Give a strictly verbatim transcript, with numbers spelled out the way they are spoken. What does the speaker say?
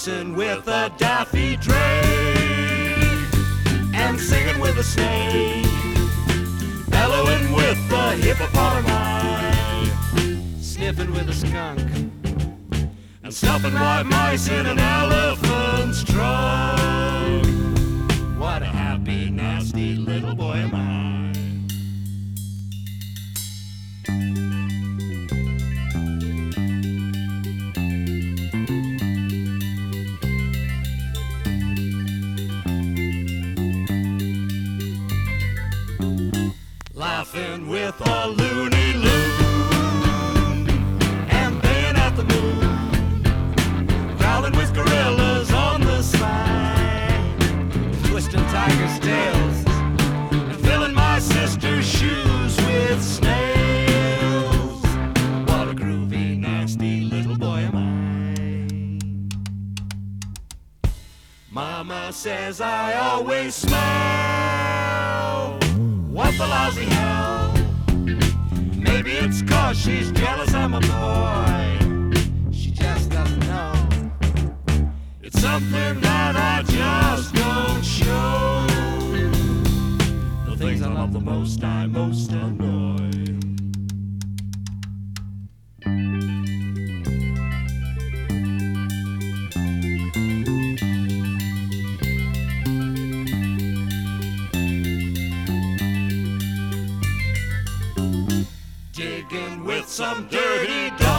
dancing with a Daffy Drake, and singing with a snake, bellowing with the hippopotami, sniffing with a skunk, and stuffing white mice in an elephant's trunk. What a happy, nasty little boy am I. Laughing with a loony loon, and baying at the moon, growling with gorillas on the side, twisting tigers' tails, and filling my sister's shoes with snails. What a groovy, nasty little boy am I. Mama says I always smell. What the lousy hell? Maybe it's 'cause she's jealous I'm a boy. She just doesn't know. It's something that I just don't show. The things I love the most, I most annoy. Digging with some dirty dog.